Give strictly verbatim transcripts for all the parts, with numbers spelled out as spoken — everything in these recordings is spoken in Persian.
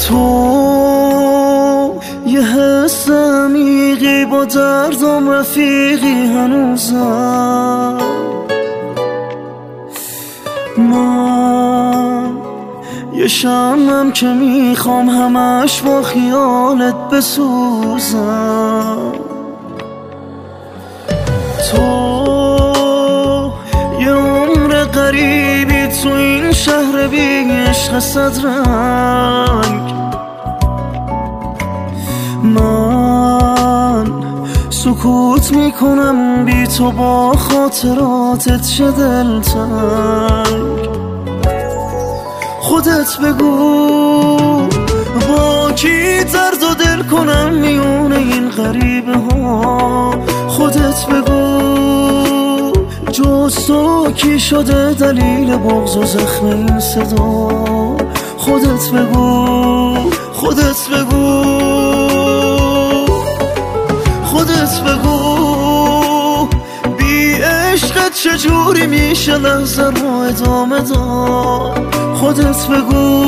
تو یه حس عمیقی با دردم رفیقی هنوزم. من یه شمعم که میخوام همش با خیالت بسوزم. تو یه عمر غریبی تو این شهر بی عشق صدرنگ. من سکوت میکنم بی تو با خاطراتت چه دلتنگ. خودت بگو با کی درد و دل کنم میونه این غریبه ها. خودت بگو جز تو کی شده دلیل بغض و زخم این صدا. خودت بگو خودت بگو خودت بگو بی عشقت چجوری میشه لحظه رو ادامه داد. خودت بگو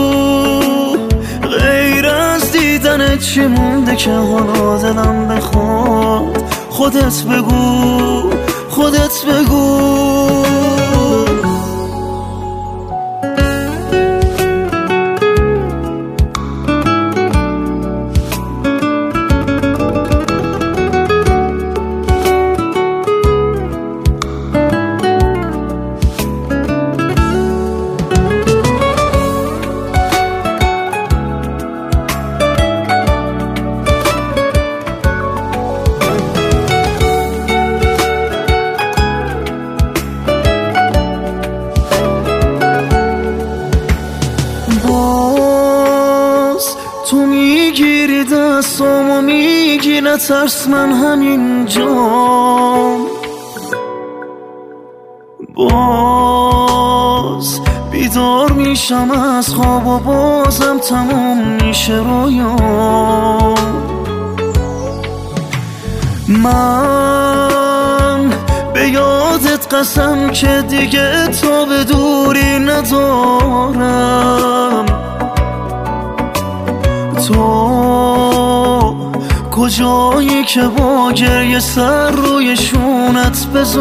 غیر از دیدنت چی مونده که حالا دلم بخواد. خودت بگو خودت بگو. تو میگیری دستامو میگی نترس من همینجام. باز بیدار میشم از خواب و بازم تموم میشه رویام. من به یادت قسم که دیگه تا به دوری ندارم. تو کجایی که با گریه سر روی شونت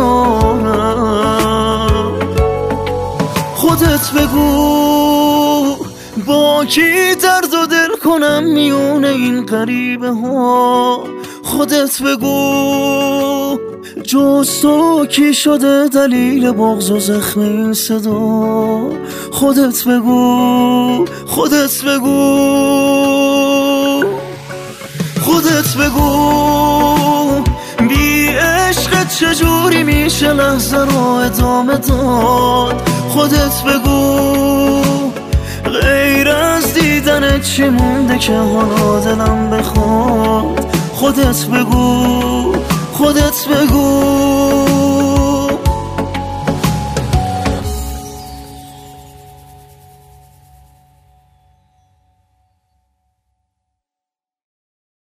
بذارم. خودت بگو با کی درد و دل کنم میونه این غریبه ها. خودت بگو جز تو کی شده دلیل بغض و زخم این صدا. خودت بگو خودت بگو خودت بگو بی عشقت چجوری میشه لحظه رو ادامه داد. خودت بگو غیر از دیدنت چی مونده که حالا دلم بخواد. خودت بگو خودت بگو